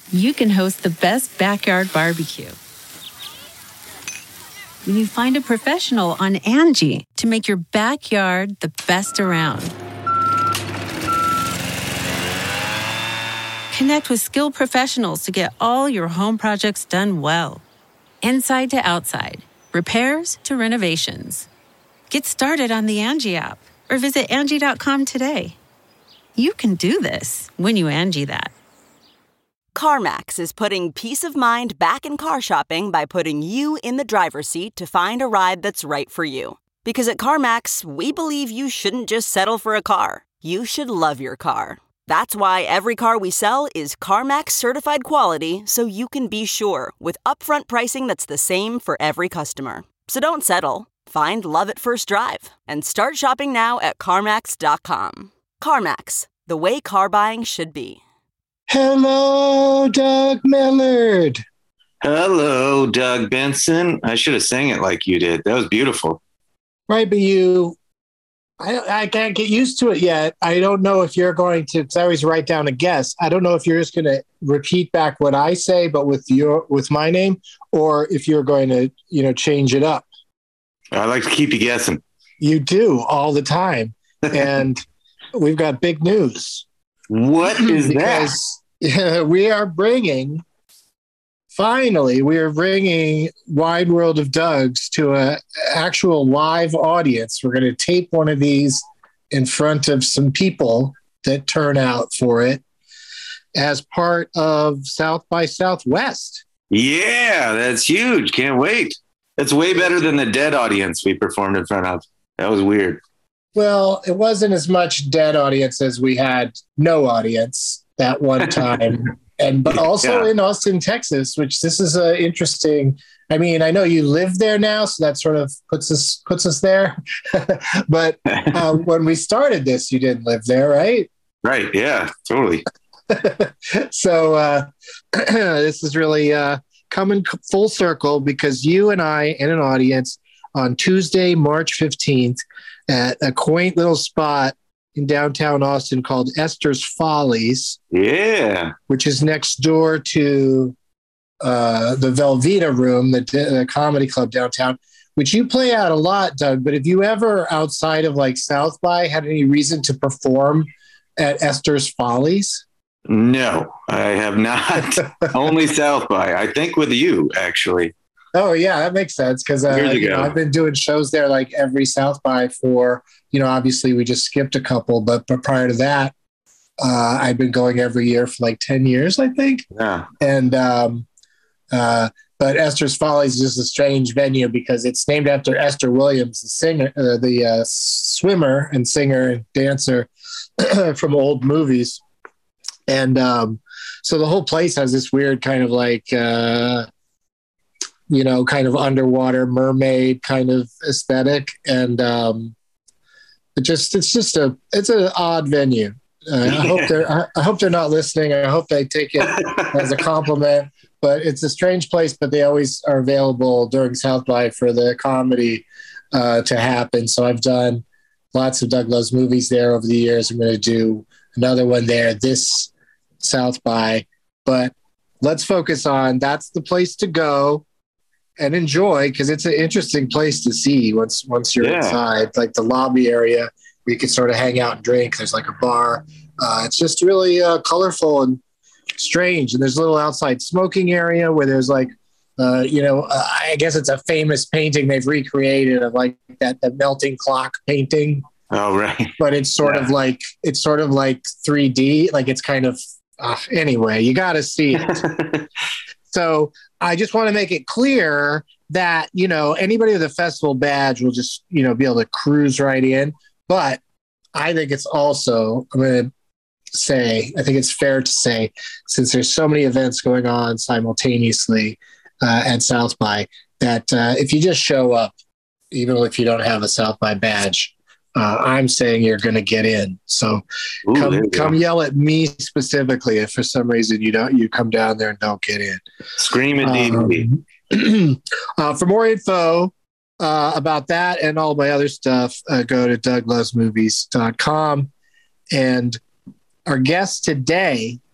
you can host the best backyard barbecue. When you find a professional on Angie to make your backyard the best around. Connect with skilled professionals to get all your home projects done well. Inside to outside, repairs to renovations. Get started on the Angie app or visit Angie.com today. You can do this when you Angie that. CarMax is putting peace of mind back in car shopping by putting you in the driver's seat to find a ride that's right for you. Because at CarMax, we believe you shouldn't just settle for a car. You should love your car. That's why every car we sell is CarMax certified quality, so you can be sure with upfront pricing that's the same for every customer. So don't settle. Find love at first drive and start shopping now at CarMax.com. CarMax, the way car buying should be. Hello, Doug Millard. Hello, Doug Benson. I should have sang it like you did. That was beautiful. Right, but I can't get used to it yet. I don't know if you're going to, because I always write down a guess. I don't know if you're just going to repeat back what I say, but with my name, or if you're going to, change it up. I like to keep you guessing. You do all the time. And we've got big news. What is that? We are bringing Wide World of Doug's to an actual live audience. We're going to tape one of these in front of some people that turn out for it as part of South by Southwest. Yeah, that's huge. Can't wait. That's way better than the dead audience we performed in front of. That was weird. Well, it wasn't as much dead audience as we had no audience that one time. But also in Austin, Texas, which this is interesting. I mean, I know you live there now, so that sort of puts us there. But when we started this, you didn't live there, right? Right. Yeah, totally. So this is really coming full circle because you and I and an audience on Tuesday, March 15th at a quaint little spot in downtown Austin called Esther's Follies. Yeah. Which is next door to the Velveeta Room, the comedy club downtown, which you play out a lot, Doug. But have you ever, outside of like South by, had any reason to perform at Esther's Follies? No, I have not. Only South by. I think with you, actually. Oh, yeah, that makes sense because I've been doing shows there like every South by for, obviously we just skipped a couple, but prior to that, I've been going every year for like 10 years, I think. Yeah. And, but Esther's Follies is a strange venue because it's named after Esther Williams, the singer, the swimmer and singer and dancer from old movies. And so the whole place has this weird kind of like, kind of underwater mermaid kind of aesthetic. And it's an odd venue. I hope they're not listening. I hope they take it as a compliment, but it's a strange place, but they always are available during South by for the comedy to happen. So I've done lots of Doug Loves Movies there over the years. I'm going to do another one there this South by, but let's focus on that's the place to go and enjoy because it's an interesting place to see once you're inside, like the lobby area where you can sort of hang out and drink. There's like a bar. It's just really colorful and strange. And there's a little outside smoking area where there's like, I guess it's a famous painting they've recreated of like the melting clock painting. Oh, right. But it's sort of like 3D. Like it's kind of, anyway, you got to see it. So I just want to make it clear that, anybody with a festival badge will just, be able to cruise right in. But I think it's also, I think it's fair to say, since there's so many events going on simultaneously at South by, that if you just show up, even if you don't have a South by badge, I'm saying you're going to get in. So come yell at me specifically if for some reason you come down there and don't get in. Scream at DD. For more info about that and all my other stuff, go to douglovesmovies.com. And our guest today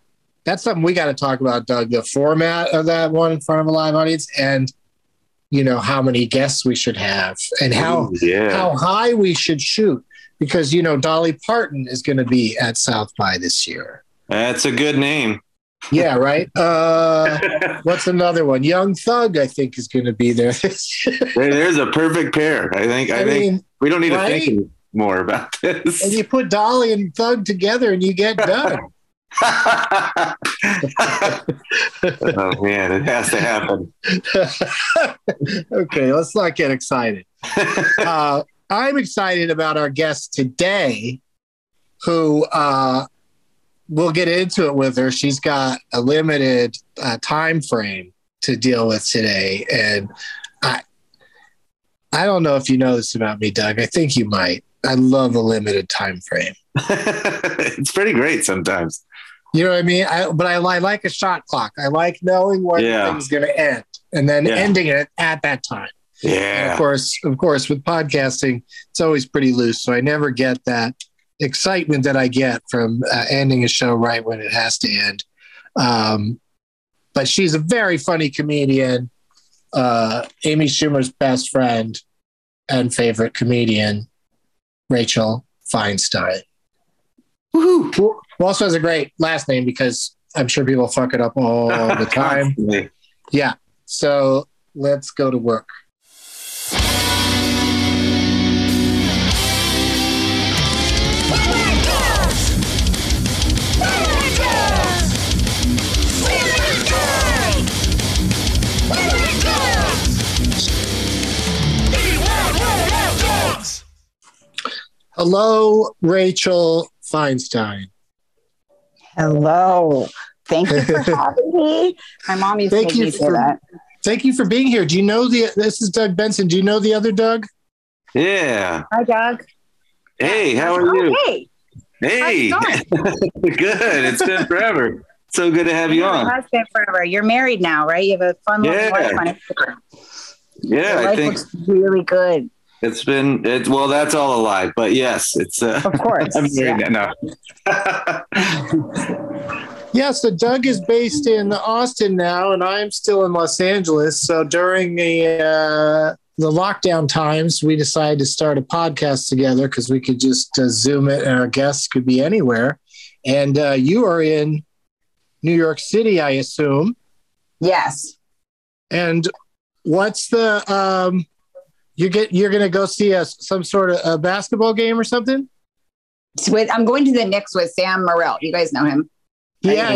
that's something we got to talk about, Doug. The format of that one in front of a live audience, and how many guests we should have, and how high we should shoot, because Dolly Parton is going to be at South by this year. That's a good name. Yeah, right. What's another one? Young Thug, I think, is going to be there this year. There's a perfect pair. I think we don't need to think more about this. And you put Dolly and Thug together, and you get done. Oh man, it has to happen. Okay, let's not get excited. I'm excited about our guest today, who we'll get into it with her. She's got a limited time frame to deal with today, and I don't know if you know this about me, Doug. I think you might. I love a limited time frame. It's pretty great sometimes. You know what I mean? But I like a shot clock. I like knowing when things going to end and then ending it at that time. Yeah. And of course, with podcasting, it's always pretty loose. So I never get that excitement that I get from ending a show right when it has to end. But she's a very funny comedian, Amy Schumer's best friend and favorite comedian, Rachel Feinstein. Woohoo! Who also has a great last name, because I'm sure people fuck it up all the time. Yeah. So let's go to work. Hello, Rachel Feinstein. Hello. Thank you for having me. My mom used to make me say that. Thank you for being here. Do you know this is Doug Benson. Do you know the other Doug? Yeah. Hi, Doug. Hey, how are you? Hey. Hey. Good. It's been forever. So good to have you on. It has been forever. You're married now, right? You have a fun little life on Instagram. Yeah, Your life looks really good. Well, that's all a lie, but yes, it's of course. I'm married now. Yeah, so Doug is based in Austin now, and I'm still in Los Angeles. So during the lockdown times, we decided to start a podcast together because we could just Zoom it, and our guests could be anywhere. And you are in New York City, I assume. Yes. And what's the you're going to go see some sort of a basketball game or something? I'm going to the Knicks with Sam Morril. You guys know him. Yeah.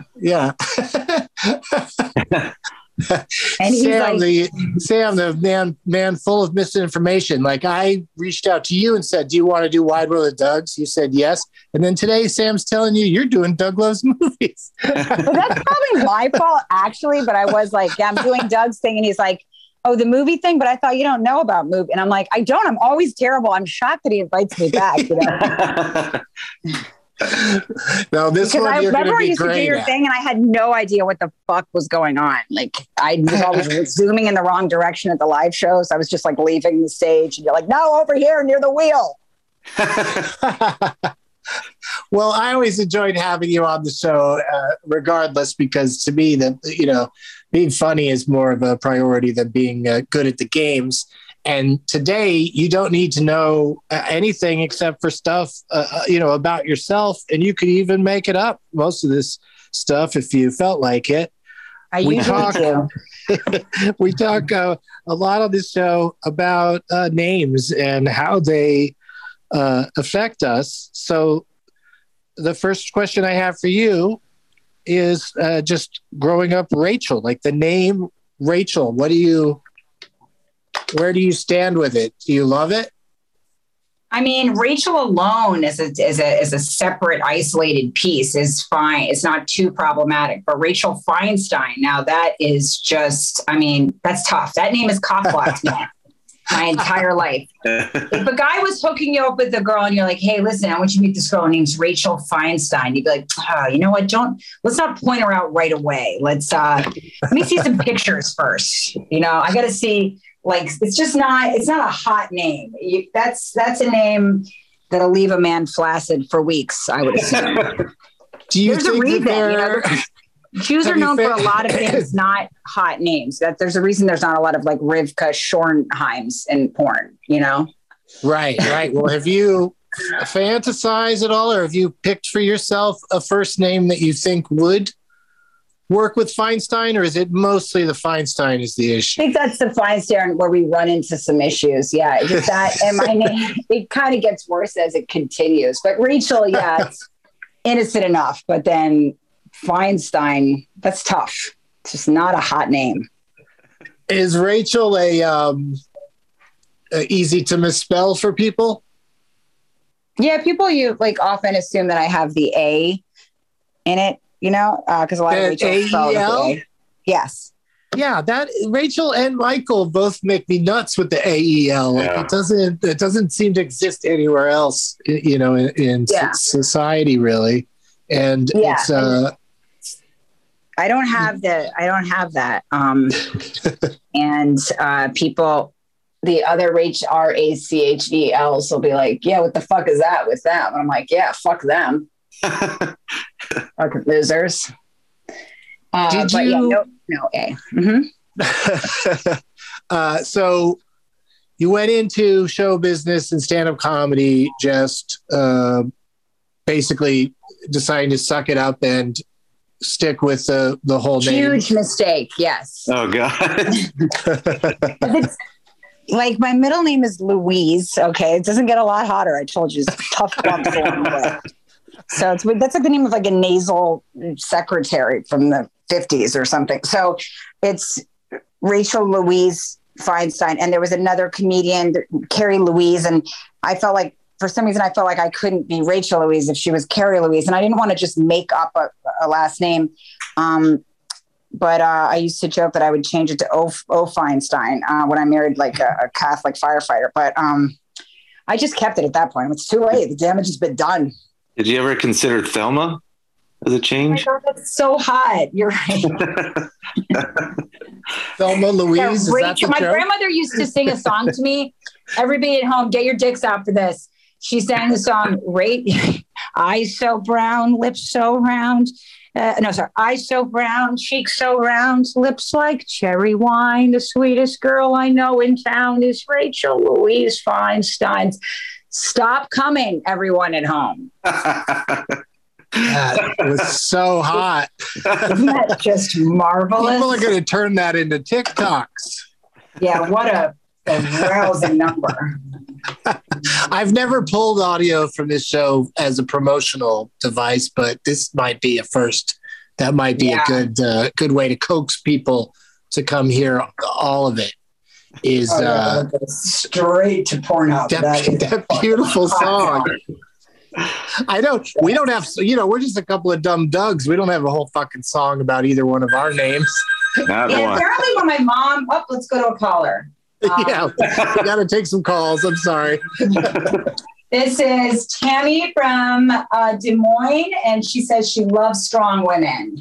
And he's Sam, the man full of misinformation. Like, I reached out to you and said, "Do you want to do Wide World of Doug's?" You said yes, and then today Sam's telling you you're doing Doug Loves Movies. Well, that's probably my fault, actually. But I was like, I'm doing Doug's thing, and he's like, "Oh, the movie thing," but I thought you don't know about movie. And I'm like, I don't. I'm always terrible. I'm shocked that he invites me back. You know? No, this because one I you're remember I be used to do your thing, and I had no idea what the fuck was going on. Like, I was always zooming in the wrong direction at the live shows. I was just like leaving the stage, and you're like, "No, over here near the wheel." Well, I always enjoyed having you on the show, regardless, because to me, being funny is more of a priority than being good at the games. And today, you don't need to know anything except for stuff, about yourself, and you could even make it up. Most of this stuff, if you felt like it. We talk a lot on this show about names and how they affect us. So the first question I have for you is just growing up Rachel, like the name Rachel. Where do you stand with it? Do you love it? I mean, Rachel alone as a separate, isolated piece is fine. It's not too problematic. But Rachel Feinstein, now that is just, that's tough. That name is cock-blocked me my entire life. If a guy was hooking you up with a girl and you're like, "Hey, listen, I want you to meet this girl. Her name's Rachel Feinstein." You'd be like, "Oh, you know what? Let's not point her out right away. Let me see some pictures first. I got to see." Like, it's not a hot name. That's a name that'll leave a man flaccid for weeks, I would assume. Do you There's a think reason, that Jews are known for a lot of things, not hot names. That there's a reason there's not a lot of like Rivka Schornheims in porn, Right. Well, have you fantasized at all, or have you picked for yourself a first name that you think would work with Feinstein, or is it mostly the Feinstein is the I issue? think that's the Feinstein where we run into some issues. Yeah, just that, and my name, it kind of gets worse as it continues. But Rachel, yeah, it's innocent enough, but then Feinstein, that's tough. It's just not a hot name. Is Rachel a easy to misspell for people? Yeah, people you like often assume that I have the A in it, because a lot of Rachel spell with the A. Yes. Yeah, that Rachel and Michael both make me nuts with the AEL. Yeah. It doesn't seem to exist anywhere else, in society really. And it's I don't have that. And people, the other RACHELs will be like, yeah, what the fuck is that with them? And I'm like, yeah, fuck them. Fucking losers. Did you? Yeah, no A. Mm-hmm. So you went into show business and stand-up comedy just basically deciding to suck it up and stick with the whole name. Huge mistake. Yes. Oh God. Like my middle name is Louise. Okay, it doesn't get a lot hotter. I told you, it's tough bumps along the way. So that's like the name of like a nasal secretary from the 50s or something. So it's Rachel Louise Feinstein, and there was another comedian, Carrie Louise, and I felt like for some reason I felt like I couldn't be Rachel Louise if she was Carrie Louise, and I didn't want to just make up a last name. But I used to joke that I would change it to O Feinstein when I married like a Catholic firefighter. But I just kept it at that point. It's too late. The damage has been done. Did you ever consider Thelma as a change? Oh my God, that's so hot. You're right. Thelma Louise. Yeah, is Rachel, that the my joke? grandmother used to sing a song to me. Everybody at home, get your dicks out for this. She sang the song, eyes so brown, lips so round. Eyes so brown, cheeks so round, lips like cherry wine. The sweetest girl I know in town is Rachel Louise Feinstein. Stop coming, everyone at home. That was so hot. Isn't that just marvelous? People are going to turn that into TikToks. Yeah, what a rousing number. I've never pulled audio from this show as a promotional device, but this might be a first. That might be a good way to coax people to come hear all of it. Is straight to Pornhub. That beautiful song. We don't have, we're just a couple of dumb dugs. We don't have a whole fucking song about either one of our names. Not one. Apparently when my mom, let's go to a caller. Yeah, we got to take some calls. I'm sorry. This is Tammy from Des Moines, and she says she loves strong women.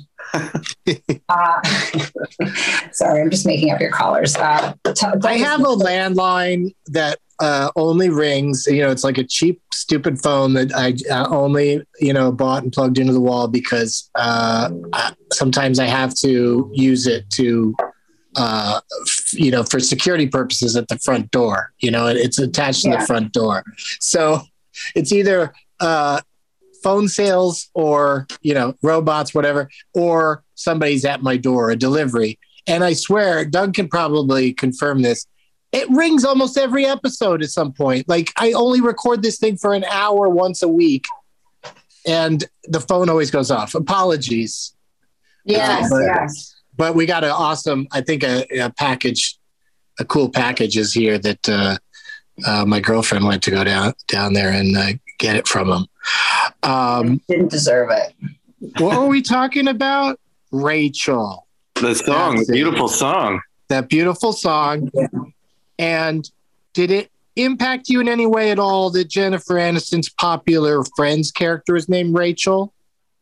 Sorry, I'm just making up your callers. I have a landline that only rings. It's like a cheap, stupid phone that I only, bought and plugged into the wall because sometimes I have to use it to, for security purposes at the front door. It's attached to the front door. So it's either phone sales or, robots, whatever, or somebody's at my door, a delivery. And I swear, Doug can probably confirm this. It rings almost every episode at some point. Like I only record this thing for an hour once a week and the phone always goes off. Apologies. Yes. But we got an awesome, I think a cool package is here that my girlfriend went to go down there and get it from him. Didn't deserve it. What are we talking about? Rachel. The song, the beautiful song. That beautiful song. Yeah. And did it impact you in any way at all that Jennifer Aniston's popular Friends character is named Rachel?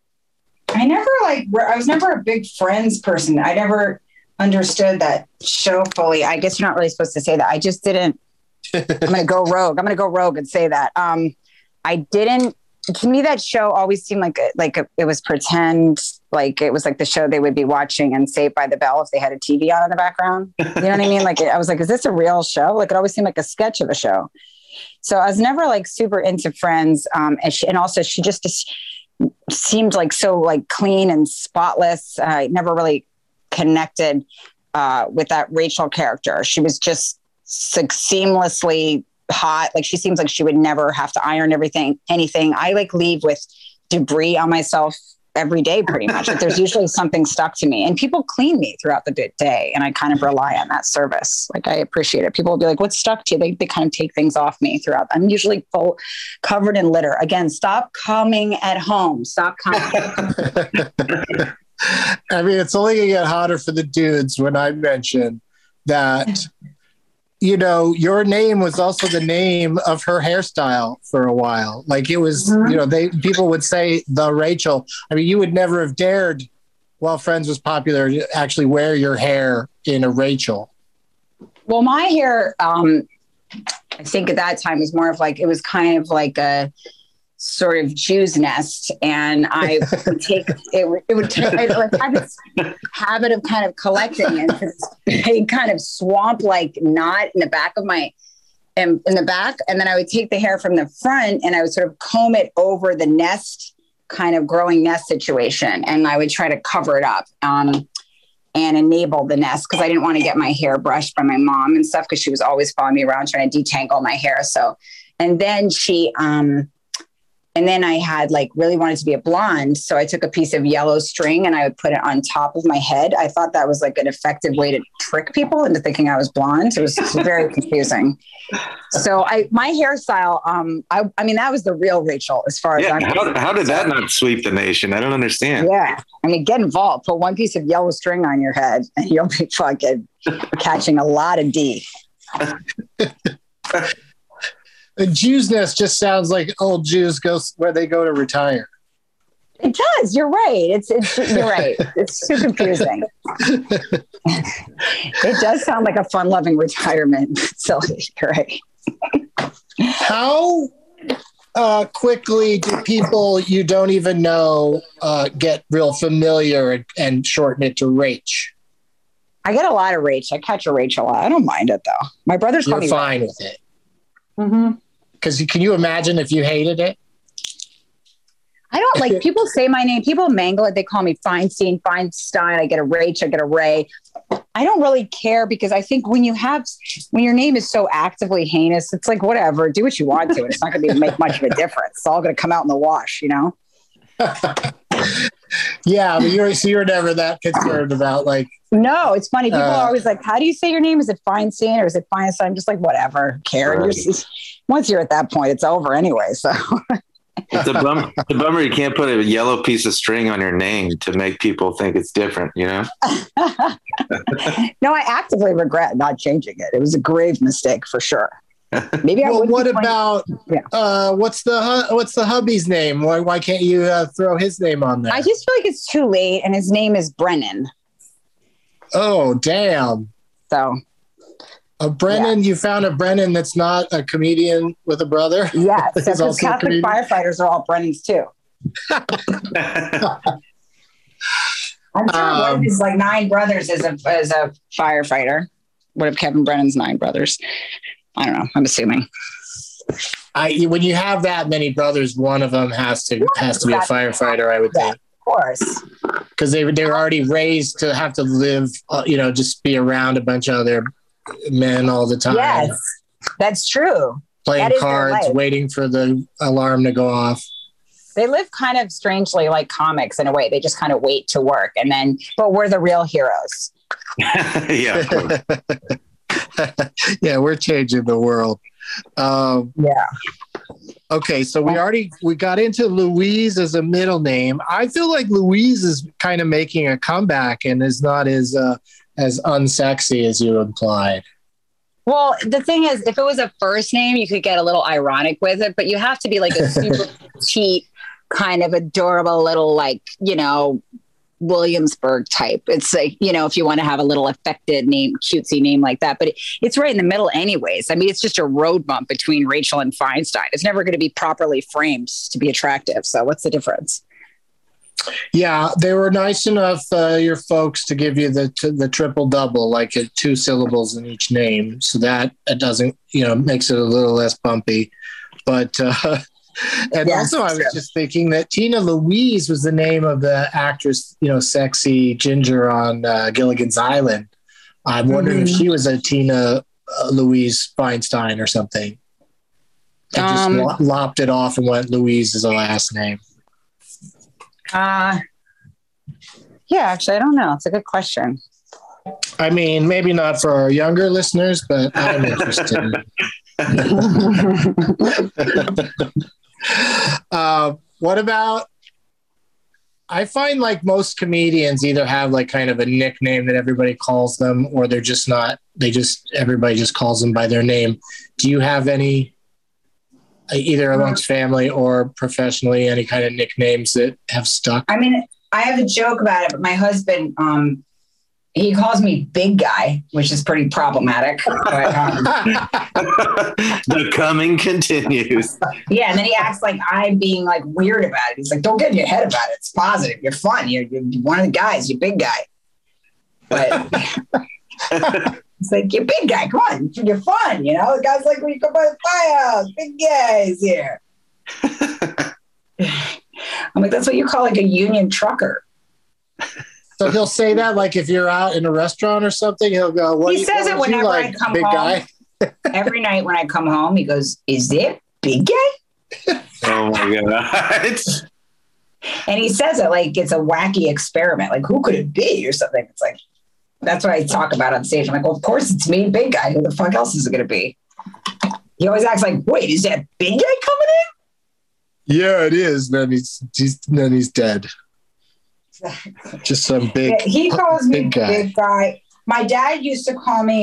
I was never a big Friends person. I never understood that show fully. I guess you're not really supposed to say that. I just didn't. I'm going to go rogue and say that. I didn't to me, that show always seemed like it was pretend, like it was like the show they would be watching and Saved by the Bell if they had a TV on in the background. You know what I mean? Like I was like, is this a real show? Like it always seemed like a sketch of a show. So I was never like super into Friends. And also she just seemed like so like clean and spotless. I never really connected with that Rachel character. She was just like seamlessly hot. Like she seems like she would never have to iron anything. I like leave with debris on myself every day, pretty much. Like there's usually something stuck to me, and people clean me throughout the day. And I kind of rely on that service. Like I appreciate it. People will be like, what's stuck to you? They kind of take things off me throughout. I'm usually covered in litter. Again, stop coming at home. Stop coming. I mean, it's only going to get hotter for the dudes when I mention that, you know, your name was also the name of her hairstyle for a while. Like it was, you know, people would say the Rachel. I mean, you would never have dared, while Friends was popular, to actually wear your hair in a Rachel. Well, my hair, I think at that time was more of like, it was kind of like a sort of Jew's nest, and I would take I had this habit of kind of collecting into a kind of swamp like knot in the back of my in the back, and then I would take the hair from the front and I would sort of comb it over the nest, kind of growing nest situation, and I would try to cover it up and enable the nest, because I didn't want to get my hair brushed by my mom and stuff, because she was always following me around trying to detangle my hair. So, and then and then I had like really wanted to be a blonde. So I took a piece of yellow string and I would put it on top of my head. I thought that was like an effective way to trick people into thinking I was blonde. It was very confusing. So my hairstyle, I mean, that was the real Rachel as far as I'm concerned. How did that not sweep the nation? I don't understand. Yeah. I mean, get involved, put one piece of yellow string on your head and you'll be fucking catching a lot of D. The Jew's nest just sounds like old Jews go where they go to retire. It does. You're right. You're right. It's too confusing. It does sound like a fun-loving retirement facility. You're right. How quickly do people you don't even know get real familiar and shorten it to Rach? I get a lot of Rach. I catch a Rach a lot. I don't mind it though. My brothers call me fine with it. Mm-hmm. Because can you imagine if you hated it? I don't like people say my name. People mangle it. They call me Feinstein. I get a Rach. I get a Ray. I don't really care, because I think when your name is so actively heinous, it's like, whatever, do what you want to. It's not going to make much of a difference. It's all going to come out in the wash, you know? Yeah, but you're never that concerned about like. No, it's funny. People are always like, how do you say your name? Is it Feinstein or is it Feinstein? I'm just like, whatever, care. Right. Once you're at that point, it's over anyway. So it's a bummer you can't put a yellow piece of string on your name to make people think it's different, you know? No, I actively regret not changing it. It was a grave mistake for sure. Maybe I would. What about what's the hubby's name? Why can't you throw his name on there? I just feel like it's too late, and his name is Brennan. Oh, damn. So a Brennan, you found a Brennan that's not a comedian with a brother? Yes, because Catholic firefighters are all Brennans too. I'm sure one of his like 9 brothers is a firefighter. What if Kevin Brennan's 9 brothers? I don't know. I'm assuming. When you have that many brothers, one of them has to be a firefighter, I would think. Of course. Because they were already raised to have to live, just be around a bunch of other men all the time. Yes, that's true. Playing cards, waiting for the alarm to go off. They live kind of strangely like comics in a way. They just kind of wait to work, but we're the real heroes. Yeah. Yeah, we're changing the world. Yeah. Okay, so we got into Louise as a middle name. I feel like Louise is kind of making a comeback and is not as unsexy as you implied. Well, the thing is, if it was a first name, you could get a little ironic with it, but you have to be like a super petite, kind of adorable little, like, Williamsburg type. It's like, if you want to have a little affected name, cutesy name like that, but it's right in the middle anyways. I mean, it's just a road bump between Rachel and Feinstein. It's never going to be properly framed to be attractive. So what's the difference? Yeah, they were nice enough, your folks, to give you the triple double, like 2 syllables in each name. So that it doesn't, makes it a little less bumpy. But, also I was just thinking that Tina Louise was the name of the actress, sexy ginger on Gilligan's Island. I'm wondering if she was a Tina Louise Feinstein or something. I just lopped it off and went Louise as a last name. Actually, I don't know. It's a good question. I mean, maybe not for our younger listeners, but I'm interested. What about, I find like most comedians either have like kind of a nickname that everybody calls them, or they're just not, everybody just calls them by their name. Do you have any, either amongst family or professionally, any kind of nicknames that have stuck? I mean, I have a joke about it, but my husband, he calls me Big Guy, which is pretty problematic. But, the coming continues. Yeah, and then he acts like I'm being like weird about it. He's like, "Don't get in your head about it. It's positive. You're fun. You're one of the guys. You're Big Guy." But it's like, "You're Big Guy. Come on, you're fun." The guy's like, "When you come by the firehouse, Big Guy's here." I'm like, "That's what you call like a union trucker." So he'll say that, like if you're out in a restaurant or something, he'll go, "What?" He says it whenever I come Big home. Guy? Every night when I come home, he goes, "Is there Big Guy?" Oh my God. And he says it like it's a wacky experiment. Like, who could it be or something? It's like, that's what I talk about on stage. I'm like, well, of course it's me, Big Guy. Who the fuck else is it going to be? He always acts like, wait, is that Big Guy coming in? Yeah, it is. Then he's dead. Just some big. Yeah, he calls me Big Guy. Big Guy. My dad used to call me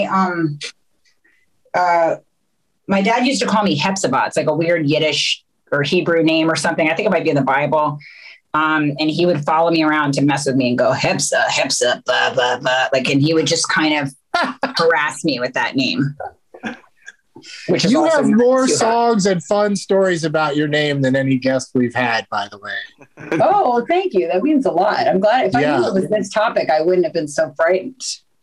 Hepzibah. It's like a weird Yiddish or Hebrew name or something. I think it might be in the Bible. And he would follow me around to mess with me and go, Hepsa, blah, blah, blah. Like, and he would just kind of harass me with that name. Which is you also have more songs and fun stories about your name than any guest we've had, by the way. Oh, thank you. That means a lot. I'm glad. If I knew it was this topic, I wouldn't have been so frightened.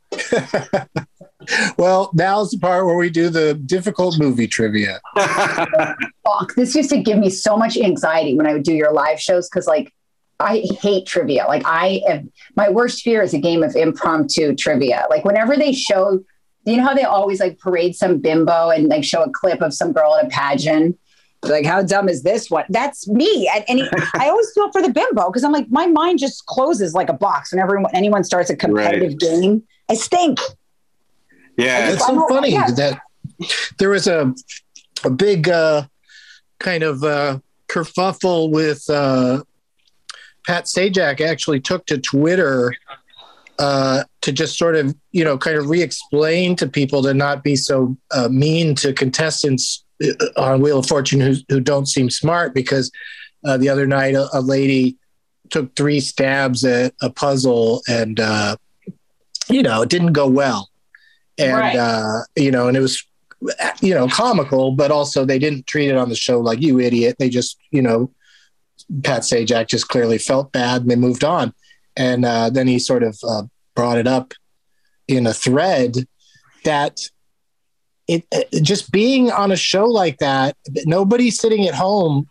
Well, now's the part where we do the difficult movie trivia. Fuck, this used to give me so much anxiety when I would do your live shows because, like, I hate trivia. Like, my worst fear is a game of impromptu trivia. Like, whenever they show, you know how they always like parade some bimbo and like show a clip of some girl at a pageant? Like, how dumb is this one? That's me. I always feel for the bimbo because I'm like, my mind just closes like a box whenever anyone starts a competitive game. I stink. Yeah. It's so funny that there was a big kind of kerfuffle with Pat Sajak actually took to Twitter to just sort of, kind of re-explain to people to not be so mean to contestants on Wheel of Fortune who don't seem smart, because the other night a lady took 3 stabs at a puzzle and, it didn't go well. And, and it was, comical, but also they didn't treat it on the show like, you idiot. They just, Pat Sajak just clearly felt bad and they moved on. And then he sort of brought it up in a thread that it just being on a show like that, nobody sitting at home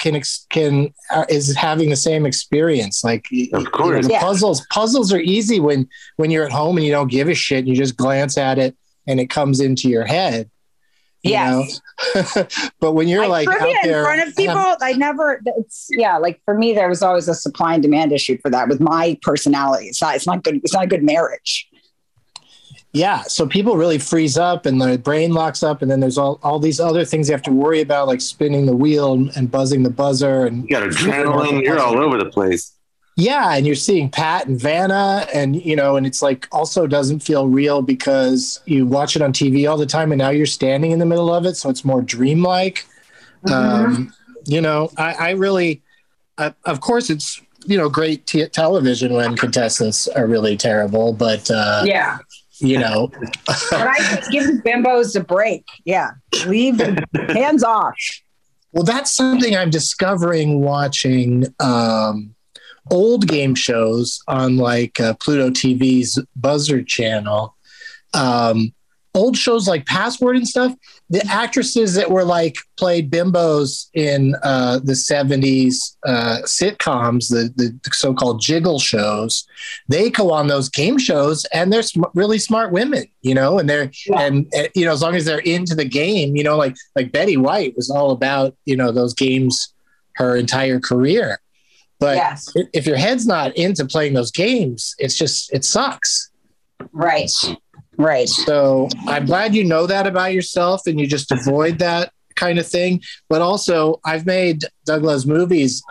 is having the same experience. Like, of course, puzzles are easy when you're at home and you don't give a shit. You just glance at it and it comes into your head. Yes. But when you're like out there in front of people, like for me, there was always a supply and demand issue for that with my personality. It's not good. It's not a good marriage. Yeah. So people really freeze up and their brain locks up. And then there's all these other things you have to worry about, like spinning the wheel and buzzing the buzzer. And you got adrenaline. You're all over the place. Yeah. And you're seeing Pat and Vanna and, and it's like also doesn't feel real because you watch it on TV all the time and now you're standing in the middle of it. So it's more dreamlike. Mm-hmm. I really, of course it's great television when contestants are really terrible, but Yeah. But I just give the bimbos a break. Yeah. Leave them hands off. Well, that's something I'm discovering watching old game shows on like Pluto TV's Buzzard channel. Old shows like Password and stuff. The actresses that were like played bimbos in the 70s sitcoms, the so-called jiggle shows, they go on those game shows and they're really smart women, and they're, and as long as they're into the game, like Betty White was all about, those games her entire career. But if your head's not into playing those games, it sucks. Right. So I'm glad you know that about yourself and you just avoid that kind of thing. But also, I've made Doug Loves Movies.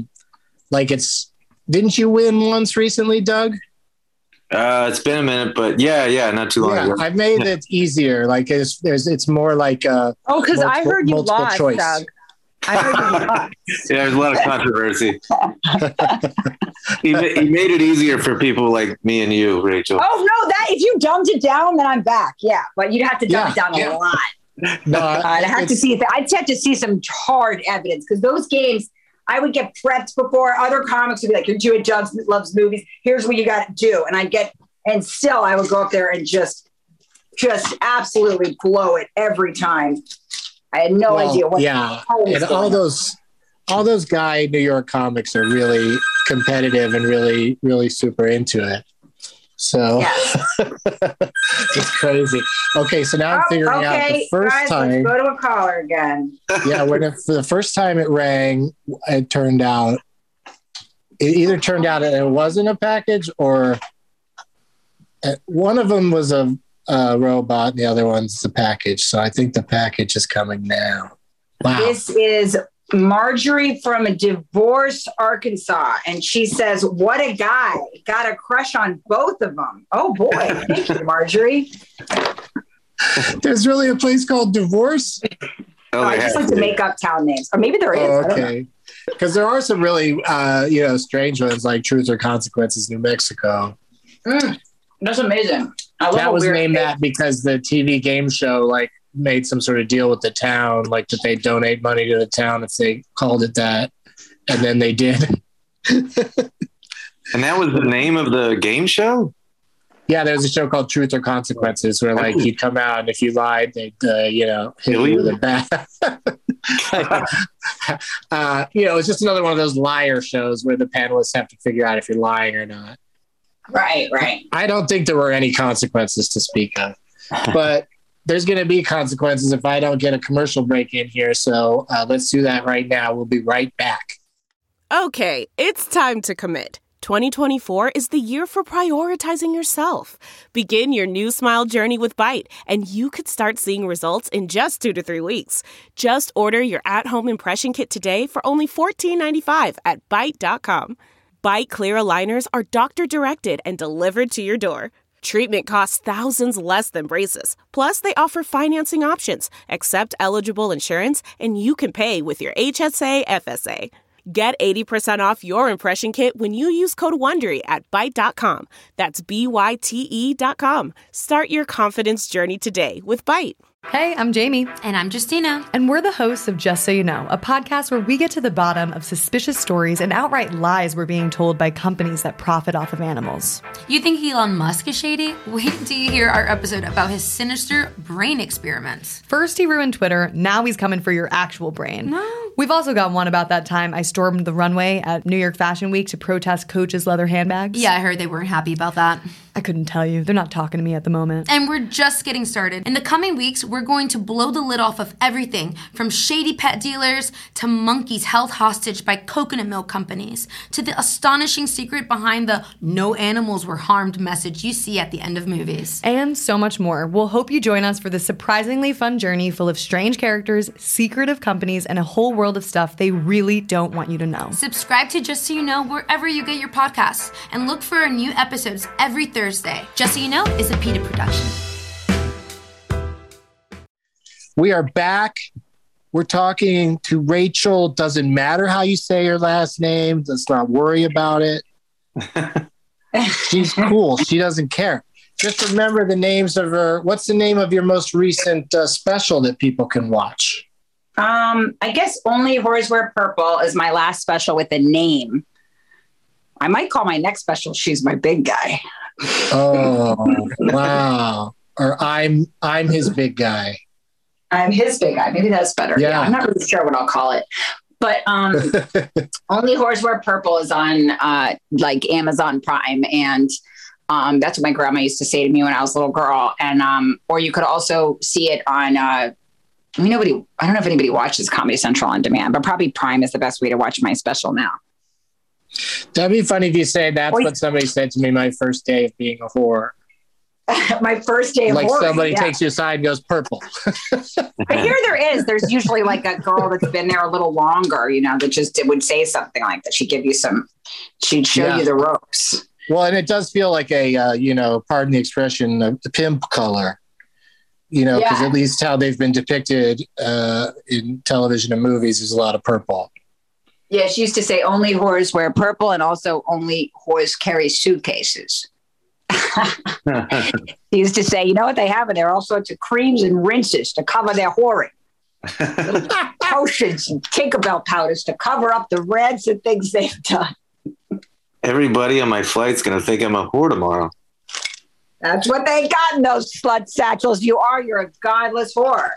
Didn't you win once recently, Doug? It's been a minute, but yeah, not too long ago. I've made it easier. Like it's more like because I heard you lost, choice. Doug. I heard you lost. Yeah, there's a lot of controversy. He made it easier for people like me and you, Rachel. Oh no, if you dumbed it down, then I'm back. Yeah, but you'd have to dumb it down a lot. No, I'd have to see some hard evidence because those games, I would get prepped before. Other comics would be like, "You're doing Doug Loves Movies. Here's what you got to do," and still I would go up there and just absolutely blow it every time. I had no idea what. Yeah, and all those guy New York comics are really competitive and really, really super into it. So it's crazy. Okay, so now I'm figuring out the first time. Let's go to a caller again. Yeah, for the first time it rang, it either turned out it wasn't a package, or one of them was a robot, and the other one's the package. So I think the package is coming now. Wow. This is Marjorie from Divorce, Arkansas. And she says, what a guy. Got a crush on both of them. Oh, boy. Thank you, Marjorie. There's really a place called Divorce? I just like to make up town names. Or maybe there is. Oh, okay. Because there are some really, strange ones like Truth or Consequences, New Mexico. That's amazing. That was named that because the TV game show, made some sort of deal with the town, that they donate money to the town if they called it that, and then they did. And that was the name of the game show? Yeah, there's a show called Truth or Consequences where you'd come out and if you lied, they'd hit you with a bat. It's just another one of those liar shows where the panelists have to figure out if you're lying or not. Right. I don't think there were any consequences to speak of, but there's going to be consequences if I don't get a commercial break in here. So let's do that right now. We'll be right back. Okay, it's time to commit. 2024 is the year for prioritizing yourself. Begin your new smile journey with Byte, and you could start seeing results in just 2 to 3 weeks. Just order your at-home impression kit today for only $14.95 at Byte.com. Byte Clear aligners are doctor-directed and delivered to your door. Treatment costs thousands less than braces. Plus, they offer financing options, accept eligible insurance, and you can pay with your HSA FSA. Get 80% off your impression kit when you use code WONDERY at Byte.com. That's BYTE.com. Start your confidence journey today with Byte. Hey, I'm Jamie. And I'm Justina. And we're the hosts of Just So You Know, a podcast where we get to the bottom of suspicious stories and outright lies we're being told by companies that profit off of animals. You think Elon Musk is shady? Wait till you hear our episode about his sinister brain experiments. First he ruined Twitter, now he's coming for your actual brain. No. We've also got one about that time I stormed the runway at New York Fashion Week to protest Coach's leather handbags. Yeah, I heard they weren't happy about that. I couldn't tell you. They're not talking to me at the moment. And we're just getting started. In the coming weeks, we're going to blow the lid off of everything from shady pet dealers to monkeys held hostage by coconut milk companies to the astonishing secret behind the no animals were harmed message you see at the end of movies. And so much more. We'll hope you join us for this surprisingly fun journey full of strange characters, secretive companies, and a whole world of stuff they really don't want you to know. Subscribe to Just So You Know wherever you get your podcasts and look for our new episodes every Thursday. Just So You Know is a PETA production. We are back, We're talking to Rachel. Doesn't matter how you say her last name. Let's not worry about it. She's cool. She doesn't care. Just remember the names of her. What's the name of your most recent special that people can watch? I guess Only Whores Wear Purple is my last special with a name. I might call my next special She's My Big Guy. Oh, wow. Or I'm his big guy. I'm his big guy. Maybe that's better. Yeah. I'm not really sure what I'll call it. But Only Whores Wear Purple is on like Amazon Prime. And that's what my grandma used to say to me when I was a little girl. And or you could also see it on I don't know if anybody watches Comedy Central on demand, but probably Prime is the best way to watch my special now. That'd be funny if you say that's what somebody said to me my first day of being a whore. My first day of like whoring, somebody takes you aside and goes purple. I hear there's usually like a girl that's been there a little longer, that just would say something like that. She'd show you the ropes. Well, and it does feel like a, pardon the expression, a pimp color. Because at least how they've been depicted in television and movies is a lot of purple. Yeah, she used to say only whores wear purple and also only whores carry suitcases. She used to say, you know what they have in there? All sorts of creams and rinses to cover their whoring. Potions and Tinkerbell powders to cover up the reds and things they've done. Everybody on my flight's going to think I'm a whore tomorrow. That's what they got in those slut satchels. You're a godless whore.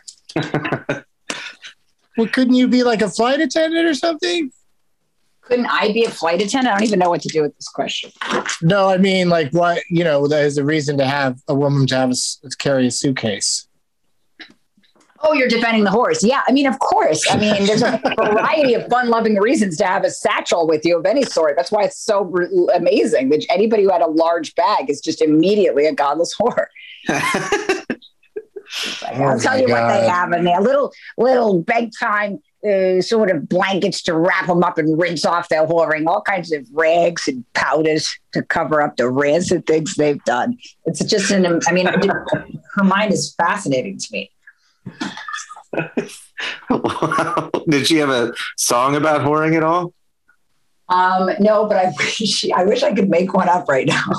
Well, couldn't you be like a flight attendant or something? Couldn't I be a flight attendant? I don't even know what to do with this question. No, I mean, like what, there's a reason to have a woman to carry a suitcase. Oh, you're defending the horse. Yeah. I mean, of course. I mean, there's a variety of fun-loving reasons to have a satchel with you of any sort. That's why it's so amazing that anybody who had a large bag is just immediately a godless whore. I'll tell you what they have in there. Little bedtime sort of blankets to wrap them up and rinse off their whoring. All kinds of rags and powders to cover up the reds and things they've done. It's just her mind is fascinating to me. Wow. Did she have a song about whoring at all? No, but I wish I could make one up right now.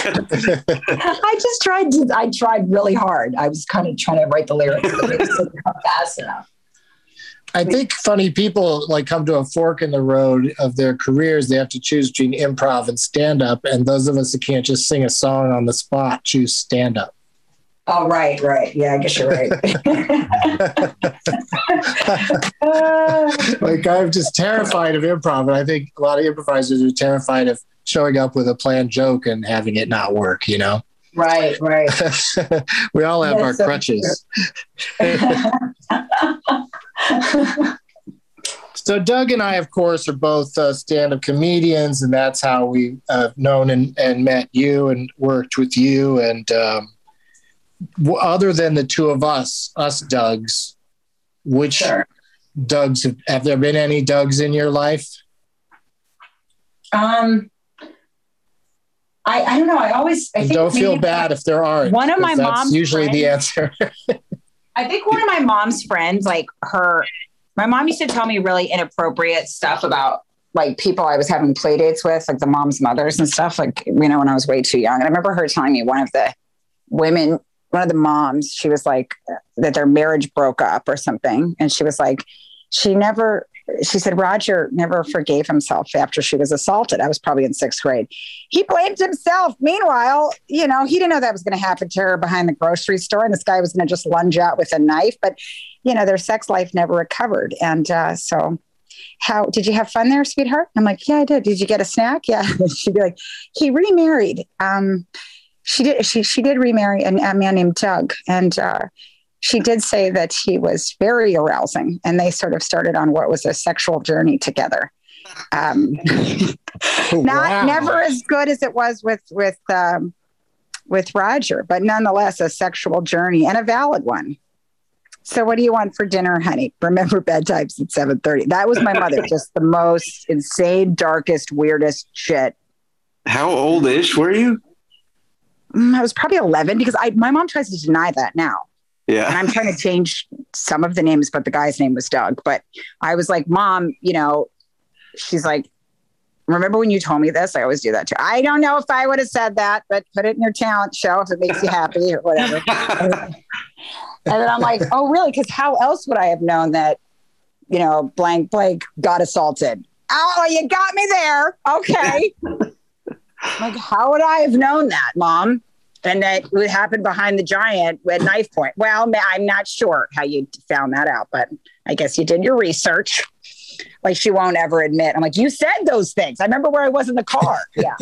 I tried really hard. I was kind of trying to write the lyrics, but it wasn't fast enough. I think funny people like come to a fork in the road of their careers. They have to choose between improv and stand-up. And those of us that can't just sing a song on the spot choose stand-up. Oh, right. Yeah, I guess you're right. Like I'm just terrified of improv. And I think a lot of improvisers are terrified of showing up with a planned joke and having it not work, Right. We all have our crutches. So Doug and I, of course, are both stand-up comedians, and that's how we known and met you and worked with you. And other than the two of us Dougs, which Dougs have there been any Dougs in your life? I don't know. I think don't feel bad if there aren't. One of my mom's usually friends, the answer. I think one of my mom's friends, my mom used to tell me really inappropriate stuff about like people I was having play dates with, like the mom's mothers and stuff, when I was way too young. And I remember her telling me one of the moms, she was like that their marriage broke up or something. And she was like, she said, Roger never forgave himself after she was assaulted. I was probably in 6th grade. He blamed himself. Meanwhile, he didn't know that was going to happen to her behind the grocery store. And this guy was going to just lunge out with a knife. But, their sex life never recovered. And so how did you have fun there, sweetheart? I'm like, yeah, I did. Did you get a snack? Yeah. She'd be like, he remarried. She did remarry a man named Doug. And she did say that he was very arousing, and they sort of started on what was a sexual journey together. Never as good as it was with Roger, but nonetheless a sexual journey and a valid one. So what do you want for dinner, honey? Remember bedtime's at 7:30. That was my mother, just the most insane, darkest, weirdest shit. How old-ish were you? I was probably 11 because my mom tries to deny that now. Yeah. And I'm trying to change some of the names, but the guy's name was Doug. But I was like, Mom, she's like, remember when you told me this? I always do that too. I don't know if I would have said that, but put it in your talent show if it makes you happy or whatever. And then I'm like, oh, really? Because how else would I have known that, blank Blake got assaulted? Oh, you got me there. Okay. Like, how would I have known that, Mom? And that would happen behind the giant at knife point. Well, I'm not sure how you found that out, but I guess you did your research. Like, she won't ever admit. I'm like, you said those things. I remember where I was in the car. Yeah.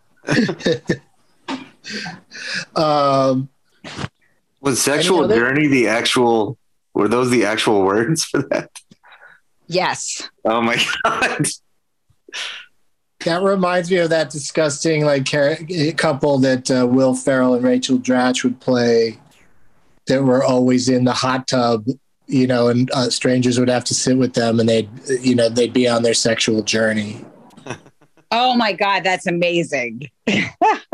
Was sexual journey were those the actual words for that? Yes. Oh my God. That reminds me of that disgusting couple that Will Ferrell and Rachel Dratch would play that were always in the hot tub, and strangers would have to sit with them and they'd be on their sexual journey. Oh my God, that's amazing. Yes,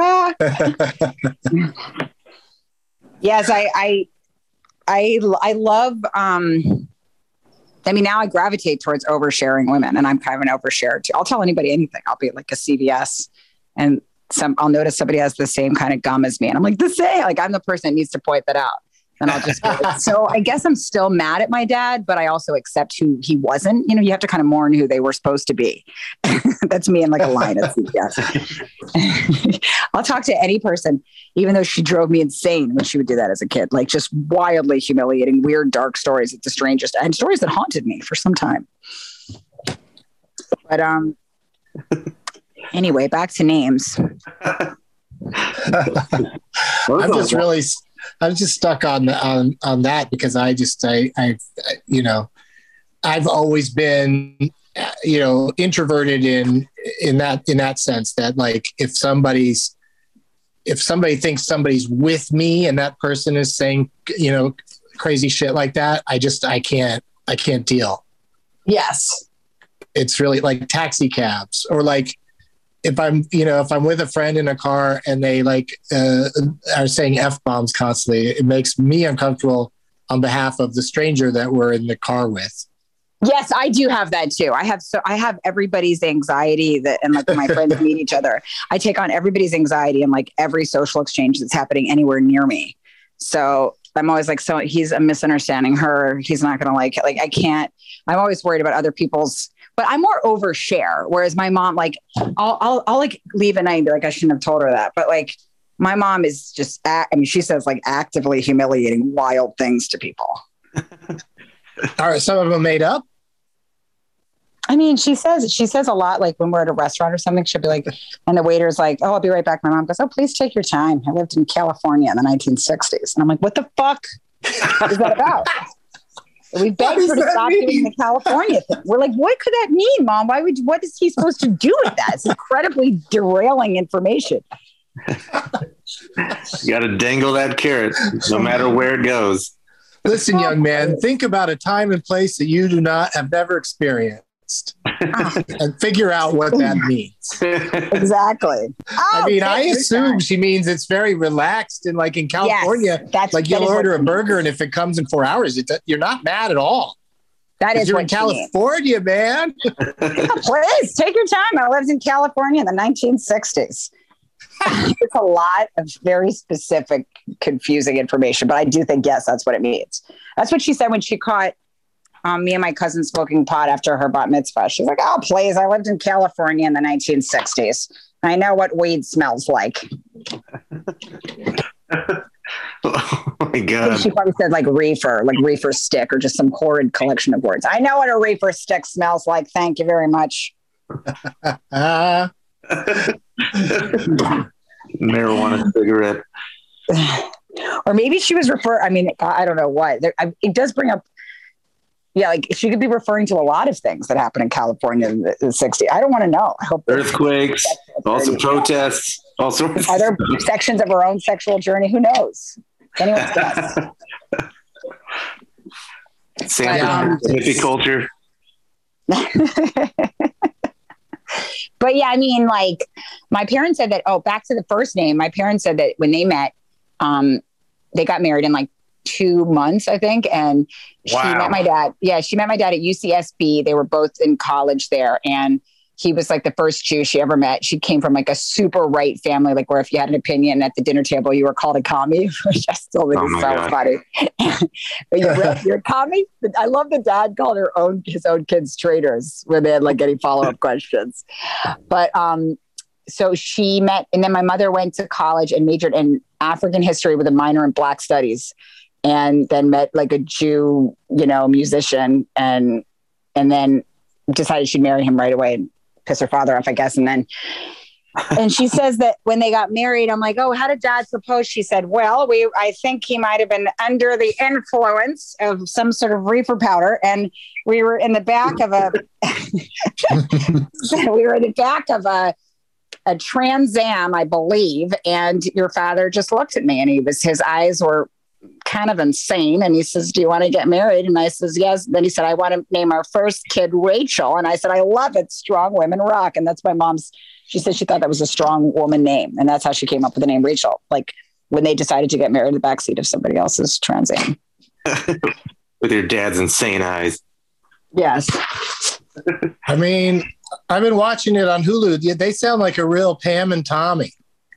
I love, now I gravitate towards oversharing women, and I'm kind of an oversharer too. I'll tell anybody anything. I'll be like a CVS and I'll notice somebody has the same kind of gum as me. And I'm like, the same, like I'm the person that needs to point that out. And I'll just go. So I guess I'm still mad at my dad, but I also accept who he wasn't. You have to kind of mourn who they were supposed to be. That's me in like a line at CVS. I'll talk to any person, even though she drove me insane when she would do that as a kid, like just wildly humiliating, weird, dark stories at the strangest and stories that haunted me for some time. But anyway, back to names. I'm just stuck on that because I've always been, introverted in that sense that like, if somebody thinks somebody's with me and that person is saying, crazy shit like that, I can't deal. Yes. It's really like taxi cabs or like, if I'm with a friend in a car and they are saying F-bombs constantly, it makes me uncomfortable on behalf of the stranger that we're in the car with. Yes, I do have that too. I have everybody's anxiety and like when my friends meet each other, I take on everybody's anxiety and like every social exchange that's happening anywhere near me. So I'm always like, so he's misunderstanding her. He's not going to like I can't, I'm always worried about other people's, but I'm more overshare. Whereas my mom, like I'll like leave at night and be like, I shouldn't have told her that. But like my mom is just, she says like actively humiliating wild things to people. Are some of them made up? I mean, she says a lot, like when we're at a restaurant or something, she'll be like, and the waiter's like, oh, I'll be right back. My mom goes, oh, please take your time. I lived in California in the 1960s. And I'm like, what the fuck is that about? We begged her to stop doing the California thing. We're like, what could that mean, Mom? What is he supposed to do with that? It's incredibly derailing information. You got to dangle that carrot no matter where it goes. Listen, young man, think about a time and place that you have never experienced. And figure out what that means. Exactly. I assume she means it's very relaxed and like in California, yes, you'll order a burger and if it comes in 4 hours, you're not mad at all. That is you're in California, man. Please take your time. I lived in California in the 1960s. It's a lot of very specific, confusing information, but I do think, yes, that's what it means. That's what she said when she caught me and my cousin smoking pot after her bat mitzvah. She's like, oh, please, I lived in California in the 1960s. I know what weed smells like. Oh my God. She probably said like reefer stick or just some horrid collection of words. I know what a reefer stick smells like. Thank you very much. Marijuana cigarette. Or maybe she was I don't know what. It does bring up, like she could be referring to a lot of things that happened in California in the 60s. I don't want to know. I hope earthquakes, also protests, all sorts. Are there sections of her own sexual journey? Who knows? Anyone's guess. San Francisco culture. But yeah, I mean, like my parents said that, back to the first name. My parents said that when they met, they got married in like 2 months, I think. And she met my dad. Yeah, she met my dad at UCSB. They were both in college there. And he was like the first Jew she ever met. She came from like a super right family, like where if you had an opinion at the dinner table, you were called a commie, which I still think is so funny. You're a commie? I love the dad called his own kids traitors when they had like any follow-up questions. But so she met, and then my mother went to college and majored in African history with a minor in Black studies, and then met like a Jew, musician, and then decided she'd marry him right away and piss her father off, I guess. And she says that when they got married, I'm like, oh, how did dad propose? She said, well, I think he might've been under the influence of some sort of reefer powder. And we were in the back of a Trans Am, I believe. And your father just looked at me, and his eyes were kind of insane. And he says, do you want to get married? And I says, yes. Then he said, I want to name our first kid Rachel. And I said, I love it. Strong women rock. And that's my mom's. She said she thought that was a strong woman name. And that's how she came up with the name Rachel. Like when they decided to get married in the backseat of somebody else's Trans Am. With your dad's insane eyes. Yes. I mean, I've been watching it on Hulu. They sound like a real Pam and Tommy.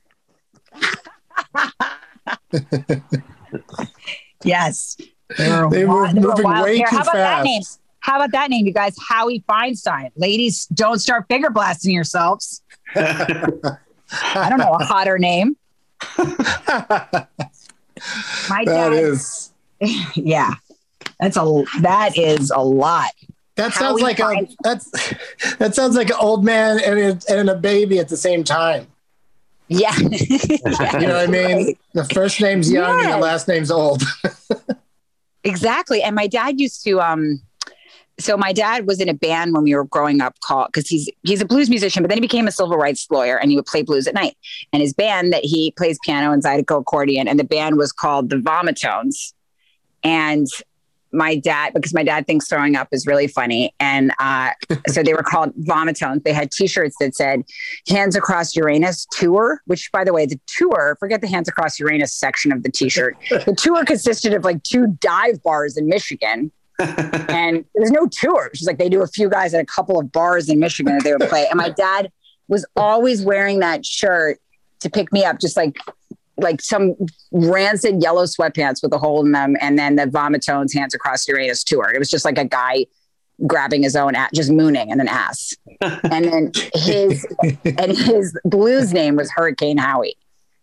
Yes. They were moving way too fast. That name? How about that name, you guys? Howie Feinstein. Ladies, don't start finger blasting yourselves. I don't know a hotter name. My dad is. Yeah. That is a lot. That sounds like that sounds like an old man and a baby at the same time. Yeah. You know what I mean? Right. The first name's young and the last name's old. Exactly. And my dad used to, so my dad was in a band when we were growing up because he's a blues musician, but then he became a civil rights lawyer and he would play blues at night. And his band that he plays piano and zydeco accordion, and the band was called the Vomitones. And my dad thinks throwing up is really funny. And so they were called Vomitones. They had t-shirts that said Hands Across Uranus Tour, which by the way, the tour, forget the Hands Across Uranus section of the t-shirt. The tour consisted of like 2 dive bars in Michigan. And there's no tour. It's just like they do a few guys at a couple of bars in Michigan that they would play. And my dad was always wearing that shirt to pick me up, just like some rancid yellow sweatpants with a hole in them. And then the Vomitones Hands Across Uranus tour. It was just like a guy grabbing his own ass, just mooning and an ass. And then his blues name was Hurricane Howie.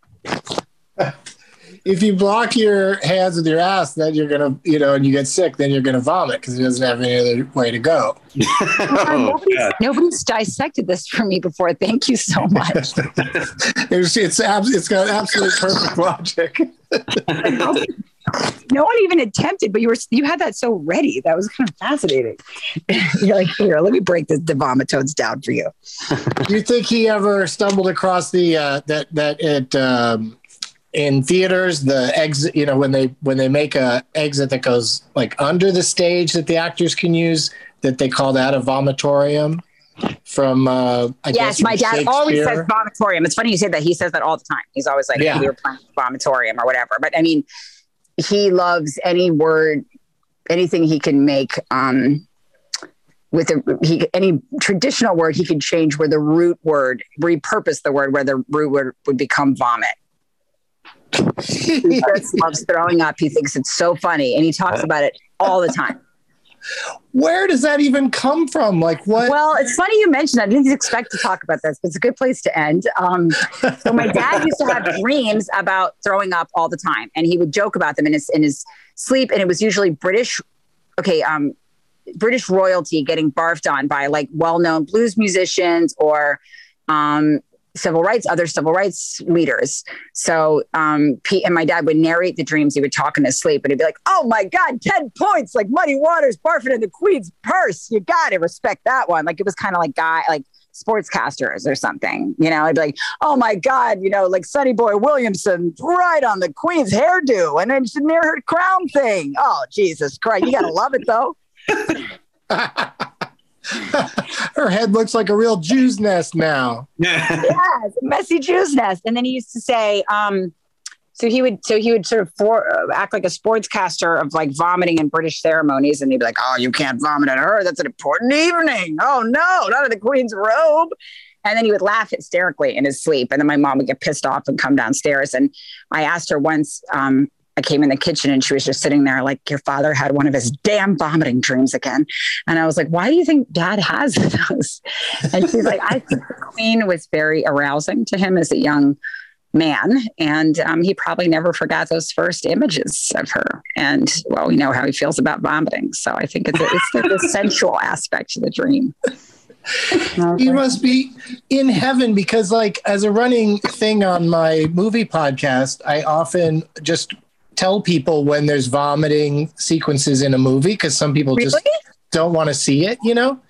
If you block your hands with your ass, then you're going to, and you get sick, then you're going to vomit because it doesn't have any other way to go. Nobody's dissected this for me before. Thank you so much. It's got absolute perfect logic. No one even attempted, but you had that so ready. That was kind of fascinating. You're like, here, let me break the Vomitones down for you. Do you think he ever stumbled across the in theaters, the exit, when they make a exit that goes like under the stage that the actors can use, that they call that a vomitorium from, yes, my dad always says vomitorium. It's funny you say that. He says that all the time. He's always like, we were playing vomitorium or whatever. But I mean, he loves any word, anything he can make, with any traditional word he could change where the root word, repurpose the word where the root word would become vomit. He just loves throwing up. He thinks it's so funny, and he talks about it all the time. Where does that even come from? Like what? Well, it's funny you mentioned that. I didn't expect to talk about this, but it's a good place to end. So my dad used to have dreams about throwing up all the time, and he would joke about them in his sleep. And it was usually British royalty getting barfed on by like well-known blues musicians or other civil rights leaders. So, and my dad would narrate the dreams. He would talk in his sleep, and he'd be like, "Oh my God, 10 points! Like Muddy Waters barfing in the Queen's purse. You got to respect that one." Like it was kind of like sportscasters or something. I'd be like, "Oh my God, like Sonny Boy Williamson right on the Queen's hairdo, and then near her crown thing. Oh Jesus Christ, you gotta love it though." Her head looks like a real Jew's nest now. Yes, a messy Jew's nest. And then he used to say, So he would sort of act like a sportscaster of like vomiting in British ceremonies. And he'd be like, oh, you can't vomit at her. That's an important evening. Oh no, not in the Queen's robe. And then he would laugh hysterically in his sleep. And then my mom would get pissed off and come downstairs. And I asked her once, I came in the kitchen and she was just sitting there like, your father had one of his damn vomiting dreams again. And I was like, why do you think Dad has those? And she's like, I think the Queen was very arousing to him as a young man. And he probably never forgot those first images of her. And well, we know how he feels about vomiting. So I think it's the sensual aspect to the dream. You must be in heaven, because like as a running thing on my movie podcast, I often just tell people when there's vomiting sequences in a movie, because some people just don't want to see it, you know?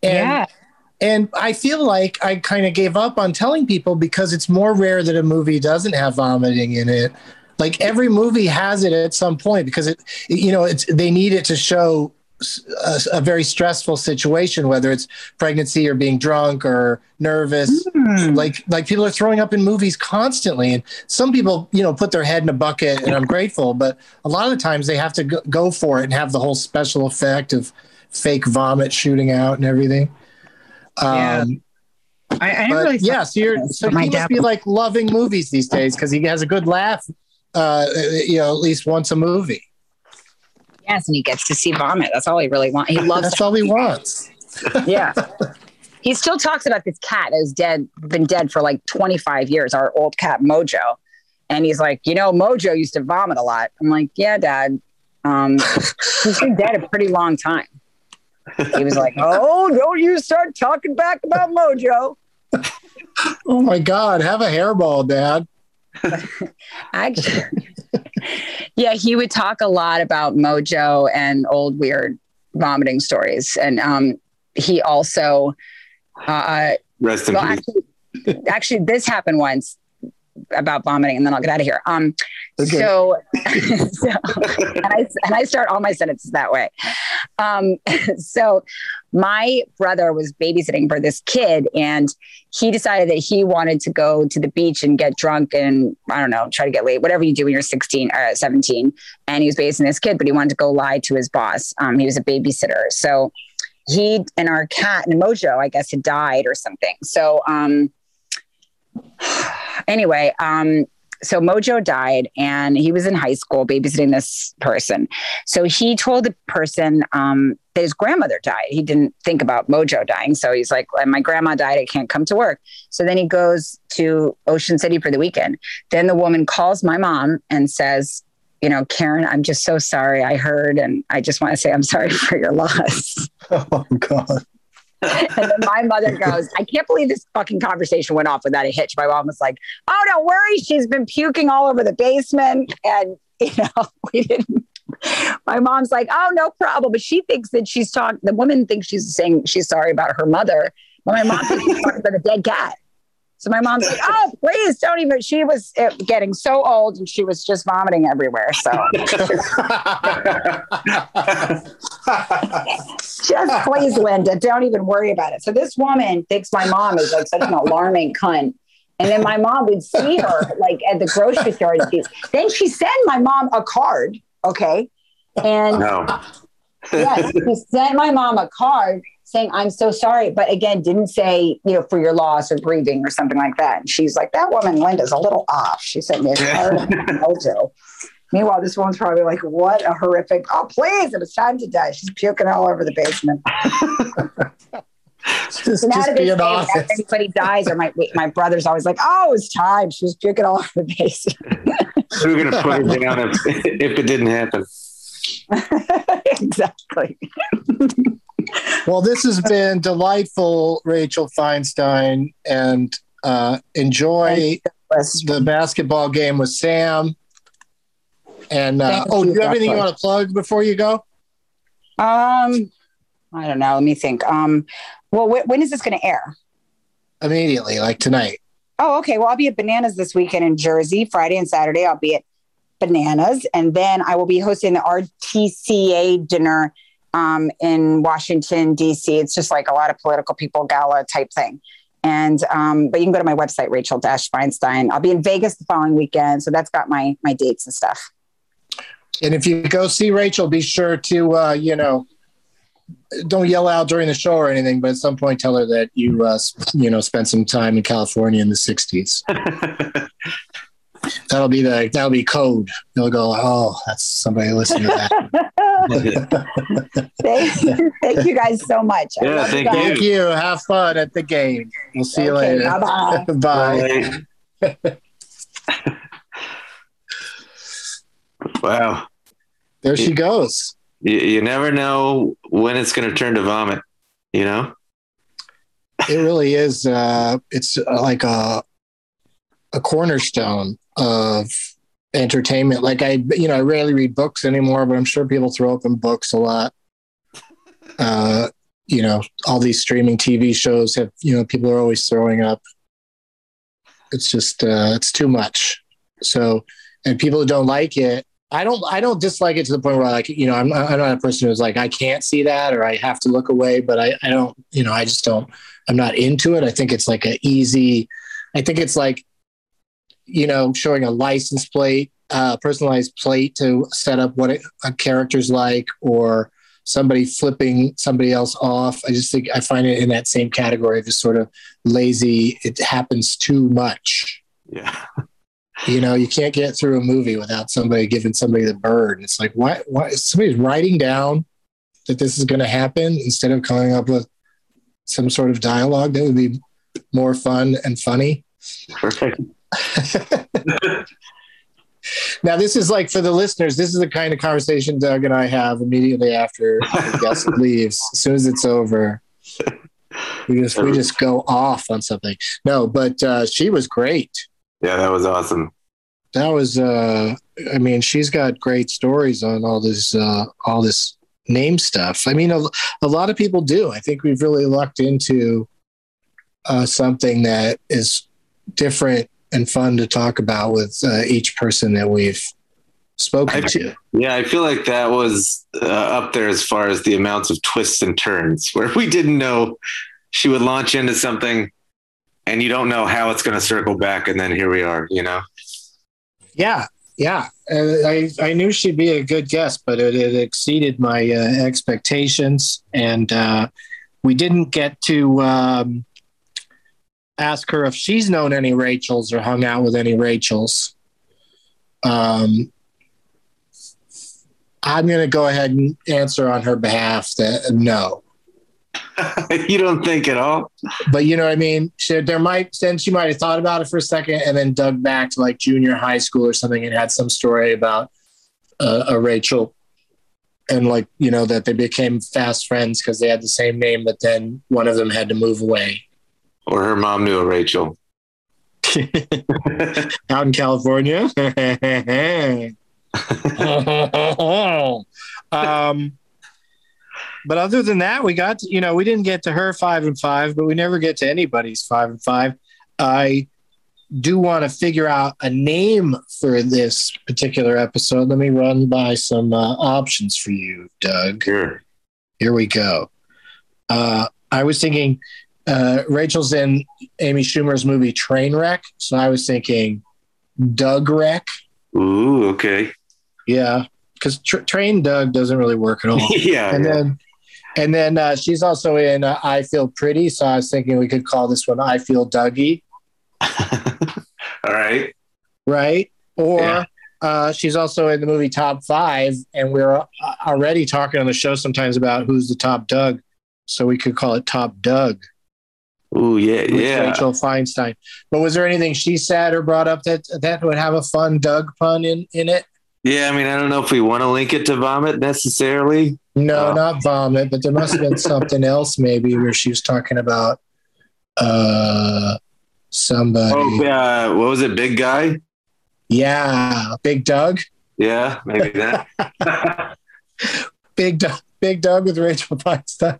And I feel like I kind of gave up on telling people because it's more rare that a movie doesn't have vomiting in it. Like every movie has it at some point because they need it to show a very stressful situation, whether it's pregnancy or being drunk or nervous. Like people are throwing up in movies constantly, and some people, put their head in a bucket, and I'm grateful, but a lot of the times they have to go for it and have the whole special effect of fake vomit shooting out and everything. I really so he must be like loving movies these days because he has a good laugh, at least once a movie. Yes, and he gets to see vomit. That's all he really wants. He loves. That's all he wants. Yeah, he still talks about this cat that was been dead for like 25 years. Our old cat Mojo, and he's like, Mojo used to vomit a lot. I'm like, yeah, Dad. He's been dead a pretty long time. He was like, oh, don't you start talking back about Mojo. Oh my God, have a hairball, Dad. Actually, yeah, he would talk a lot about Mojo and old weird vomiting stories. And he also, rest in peace. Actually, this happened once about vomiting, and then I'll get out of here. Okay. So I start all my sentences that way. So my brother was babysitting for this kid, and he decided that he wanted to go to the beach and get drunk and, I don't know, try to get late, whatever you do when you're 16 or 17. And he was babysitting this kid, but he wanted to go lie to his boss. He was a babysitter. So he and our cat and Mojo, I guess, had died or something. So, anyway, so Mojo died, and he was in high school babysitting this person. So he told the person that his grandmother died. He didn't think about Mojo dying. So he's like, my grandma died. I can't come to work. So then he goes to Ocean City for the weekend. Then the woman calls my mom and says, Karen, I'm just so sorry. I heard, and I just want to say I'm sorry for your loss. Oh, God. And then my mother goes, I can't believe this fucking conversation went off without a hitch. My mom was like, oh, don't worry. She's been puking all over the basement. And, we didn't. My mom's like, oh, no problem. But she thinks that the woman thinks she's saying she's sorry about her mother. But my mom thinks she's talking about a dead cat. So my mom's like, oh, please don't even. She was getting so old and she was just vomiting everywhere. So just please, Linda, don't even worry about it. So this woman thinks my mom is like such an alarming cunt. And then my mom would see her like at the grocery store. Then she sent my mom a card. Okay. And yes, she sent my mom a card saying, I'm so sorry. But again, didn't say, for your loss or grieving or something like that. And she's like, that woman, Linda's a little off. She sent me a card of Mojo. Meanwhile, this woman's probably like, what a horrific, oh, please, it was time to die. She's puking all over the basement. So now to this day, if anybody dies, or my brother's always like, oh, it's time. She was puking all over the basement. We're going to put it down if it didn't happen. Exactly. Well, this has been delightful, Rachel Feinstein, and enjoy the basketball game with Sam. And do you have anything you want to plug before you go? I don't know. Let me think. Well, when is this going to air? Immediately, like tonight. Oh, okay. Well, I'll be at Bananas this weekend in Jersey. Friday and Saturday, I'll be at Bananas. And then I will be hosting the RTCA dinner in Washington, D.C. It's just like a lot of political people gala type thing. And but you can go to my website, Rachel-Feinstein. I'll be in Vegas the following weekend, so that's got my dates and stuff. And if you go see Rachel, be sure to don't yell out during the show or anything, but at some point tell her that you spent some time in California in the 60s. That'll be code. They'll go, oh, that's somebody listening to that. Thank you guys so much. Yeah, thank you. Have fun at the game. We'll see you later. Bye-bye. Bye. Wow. There she goes. You never know when it's going to turn to vomit, It really is. It's like a cornerstone of entertainment. Like I rarely read books anymore, but I'm sure people throw open books a lot. All these streaming TV shows have, people are always throwing up. It's just, it's too much. So, and people who don't like it, I don't dislike it to the point where I'm not a person who's like, I can't see that, or I have to look away, but I don't, I just don't, I'm not into it. I think it's like showing a license plate, personalized plate to set up what a character's like, or somebody flipping somebody else off. I find it in that same category of just sort of lazy. It happens too much. Yeah. You can't get through a movie without somebody giving somebody the bird. It's like, what? Somebody's writing down that this is going to happen instead of coming up with some sort of dialogue that would be more fun and funny. Perfect. Now, this is like, for the listeners, this is the kind of conversation Doug and I have immediately after the guest leaves. As soon as it's over, we just go off on something. No, but she was great. Yeah, that was awesome. That was, she's got great stories on all this name stuff. I mean, a lot of people do. I think we've really lucked into something that is different and fun to talk about with each person that we've spoken to. Yeah, I feel like that was up there as far as the amounts of twists and turns, where we didn't know she would launch into something and you don't know how it's going to circle back. And then here we are, Yeah. I knew she'd be a good guest, but it exceeded my expectations. And we didn't get to ask her if she's known any Rachels or hung out with any Rachels. I'm going to go ahead and answer on her behalf that no. You don't think at all? But you know what I mean? She might have thought about it for a second and then dug back to like junior high school or something and had some story about a Rachel and that they became fast friends because they had the same name, but then one of them had to move away. Or her mom knew a Rachel. Out in California. But other than that, we got to, we didn't get to her 5 and 5, but we never get to anybody's 5 and 5. I do want to figure out a name for this particular episode. Let me run by some options for you, Doug. Sure. Here we go. I was thinking Rachel's in Amy Schumer's movie Trainwreck, so I was thinking Doug Wreck. Ooh, okay. Yeah, because Train Doug doesn't really work at all. Yeah. And then she's also in I Feel Pretty, so I was thinking we could call this one I Feel Dougie. All right. Right? Or she's also in the movie Top 5, and we're already talking on the show sometimes about who's the top Doug, so we could call it Top Doug. Ooh, yeah. Rachel Feinstein. But was there anything she said or brought up that would have a fun Doug pun in it? Yeah, I don't know if we want to link it to vomit necessarily. No, not vomit, but there must have been something else maybe where she was talking about somebody. Oh, what was it? Big Guy? Yeah, Big Doug. Yeah, maybe that. Big Doug with Rachel Feinstein.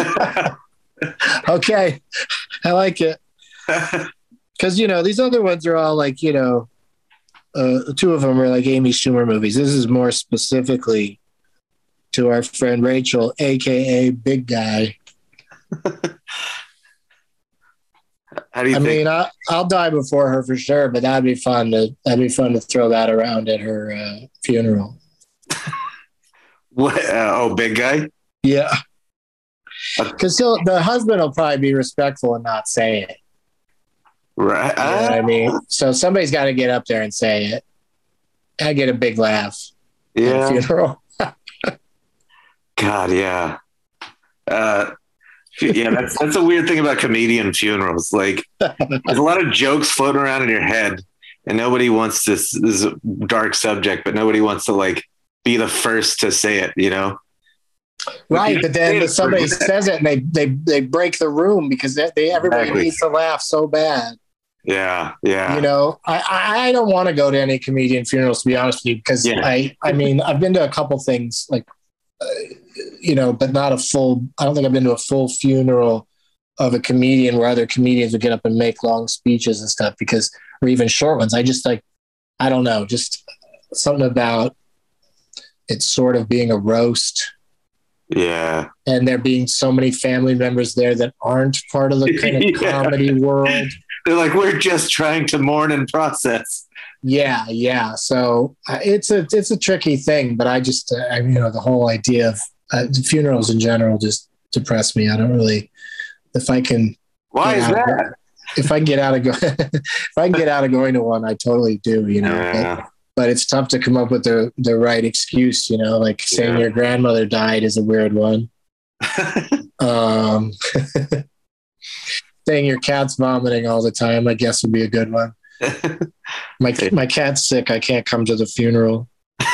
Okay, I like it. Because, these other ones are all like, two of them are like Amy Schumer movies. This is more specifically to our friend Rachel, a.k.a. Big Guy. How do you I think? mean, I'll die before her for sure, but that'd be fun to throw that around at her funeral. What? Big guy? Yeah. Because the husband will probably be respectful and not say it. Right. You know what I mean? So somebody's got to get up there and say it. I get a big laugh at Yeah. the funeral. God, yeah. Yeah, that's a weird thing about comedian funerals. Like, there's a lot of jokes floating around in your head, and nobody wants this is a dark subject, but nobody wants to like be the first to say it, you know? Right, but then somebody says it and they break the room because everybody needs to laugh so bad. Yeah, yeah. You know, I don't want to go to any comedian funerals, to be honest with you, because I mean, I've been to a couple things like, but not a full, I don't think I've been to a full funeral of a comedian where other comedians would get up and make long speeches and stuff or even short ones. I just I don't know, just something about it sort of being a roast. Yeah. And there being so many family members there that aren't part of the kind of comedy world. They're like, we're just trying to mourn and process. Yeah, yeah. So it's a tricky thing, but I just, the whole idea of funerals in general just depress me. I don't really, if I can. Why is that? If I can get out of going to one, I totally do. Yeah. But it's tough to come up with the right excuse. Like saying your grandmother died is a weird one. Saying your cat's vomiting all the time, I guess, would be a good one. My cat's sick. I can't come to the funeral.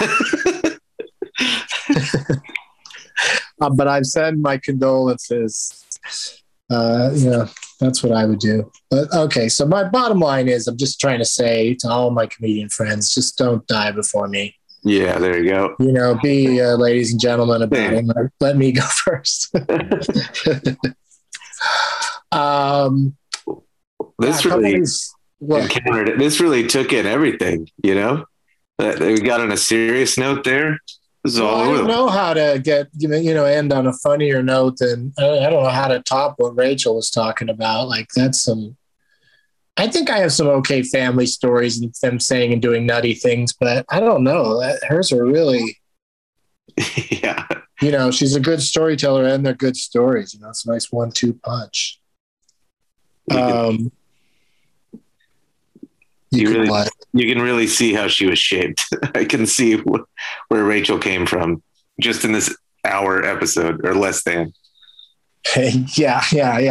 But I've sent my condolences. That's what I would do. But okay, so my bottom line is I'm just trying to say to all my comedian friends, just don't die before me. Yeah, there you go. Be ladies and gentlemen about it. Let me go first. This really took in everything, we got on a serious note there. I don't know how to get, end on a funnier note than I don't know how to top what Rachel was talking about. Like I think I have some okay family stories and them saying and doing nutty things, but I don't know. Hers are really, yeah. She's a good storyteller and they're good stories. It's a nice 1-2 punch. You can really see how she was shaped. I can see where Rachel came from just in this hour episode or less than. Yeah.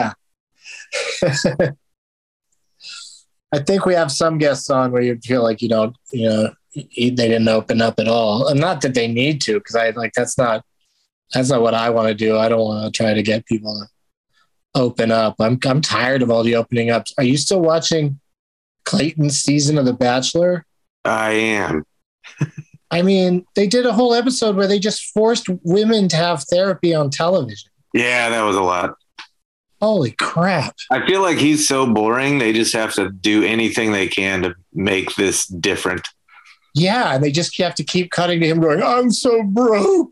I think we have some guests on where you feel like they didn't open up at all. And not that they need to, because that's not what I want to do. I don't want to try to get people to open up. I'm tired of all the opening ups. Are you still watching Clayton's season of The Bachelor? I am. I mean, they did a whole episode where they just forced women to have therapy on television. Yeah, that was a lot. Holy crap. I feel like he's so boring. They just have to do anything they can to make this different. Yeah, and they just have to keep cutting to him going, I'm so broke,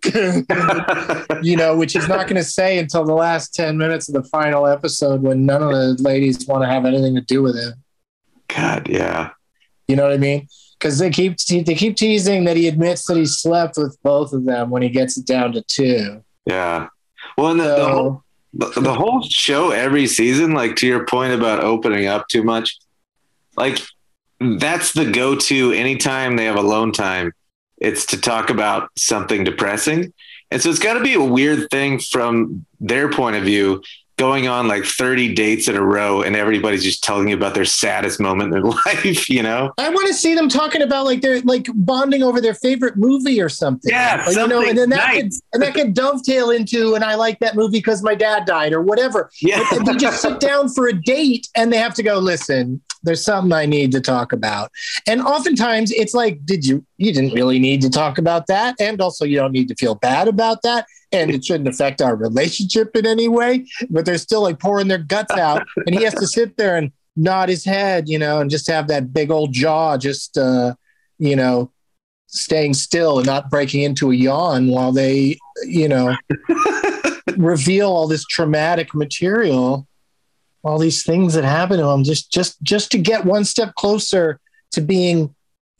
which he's not going to say until the last 10 minutes of the final episode when none of the ladies want to have anything to do with him. God, yeah. You know what I mean? Because they keep teasing that he admits that he slept with both of them when he gets it down to 2. Yeah. Well, and the whole show every season, like to your point about opening up too much, like that's the go-to anytime they have alone time. It's to talk about something depressing. And so it's got to be a weird thing from their point of view, going on like 30 dates in a row and everybody's just telling you about their saddest moment in their life, I want to see them talking about like they're like bonding over their favorite movie or something. Yeah, something and then that could dovetail into, and I like that movie because my dad died or whatever. Yeah. They just sit down for a date and they have to go, listen, there's something I need to talk about. And oftentimes it's like, you didn't really need to talk about that. And also you don't need to feel bad about that. And it shouldn't affect our relationship in any way, but they're still like pouring their guts out. And he has to sit there and nod his head, and just have that big old jaw, just, staying still and not breaking into a yawn while they, reveal all this traumatic material all these things that happen to him just to get one step closer to being,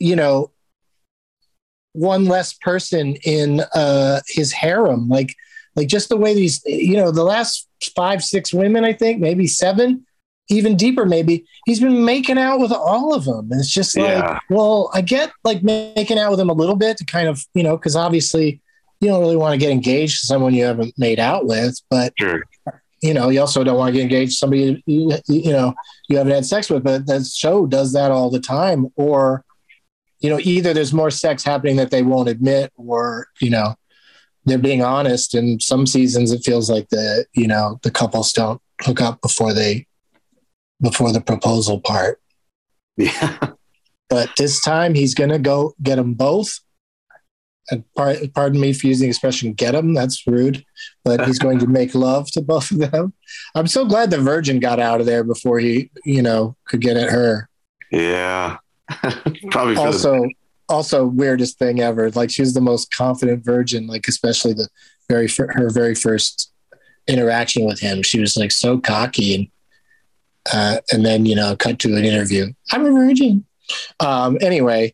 one less person in his harem. Like just the way these, the last 5-6 women, I think, maybe 7, even deeper, maybe, he's been making out with all of them. And it's just like, well, I get like making out with them a little bit to kind of, because obviously you don't really want to get engaged to someone you haven't made out with, but sure. You also don't want to get engaged to somebody you haven't had sex with. But that show does that all the time. Or, either there's more sex happening that they won't admit, or, they're being honest. And some seasons it feels like the couples don't hook up before the proposal part. Yeah. But this time he's going to go get them both. And pardon me for using the expression "get them." That's rude, but he's going to make love to both of them. I'm so glad the virgin got out of there before he, could get at her. Yeah, probably. Also, weirdest thing ever. Like, she was the most confident virgin. Like, especially her very first interaction with him. She was like so cocky, and then cut to an interview. I'm a virgin. Anyway.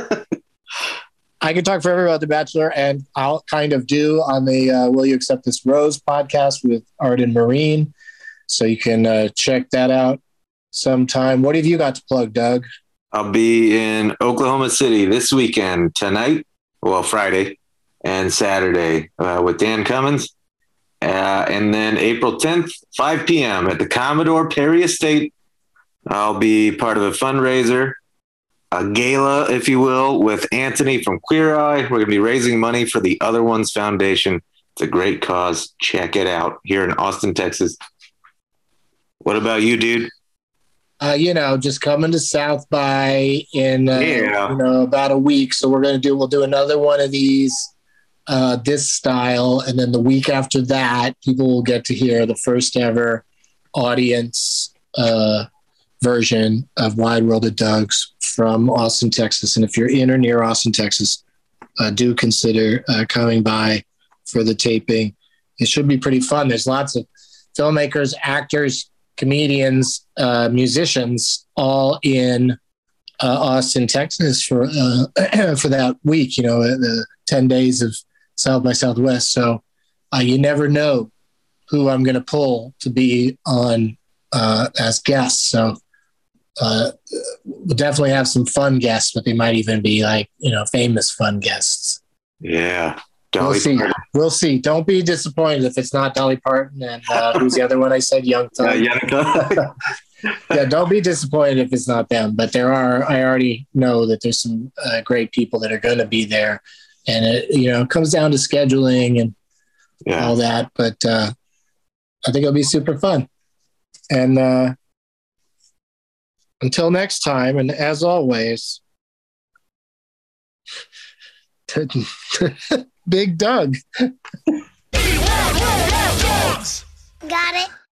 I could talk forever about The Bachelor, and I'll kind of do on the Will You Accept This Rose podcast with Arden Marine. So you can check that out sometime. What have you got to plug, Doug? I'll be in Oklahoma City this weekend, Friday and Saturday with Dan Cummins. And then April 10th, 5 p.m. at the Commodore Perry Estate. I'll be part of a fundraiser, a gala, if you will, with Anthony from Queer Eye. We're going to be raising money for the Other Ones Foundation. It's a great cause. Check it out here in Austin, Texas. What about you, dude? Just coming to South by in about a week. So we'll do another one of these this style, and then the week after that, people will get to hear the first ever audience version of Wide World of Doug's from Austin, Texas. And if you're in or near Austin, Texas, do consider coming by for the taping. It should be pretty fun. There's lots of filmmakers, actors, comedians, musicians, all in Austin, Texas for that week, the 10 days of South by Southwest. So you never know who I'm going to pull to be on as guests. So we'll definitely have some fun guests, but they might even be like, famous fun guests. Yeah. We'll see. Don't be disappointed if it's not Dolly Parton and who's the other one I said? Young Thug. Yeah, don't be disappointed if it's not them. But I already know that there's some great people that are going to be there. And it comes down to scheduling and all that. But I think it'll be super fun. And until next time, and as always, Big Doug. Got it.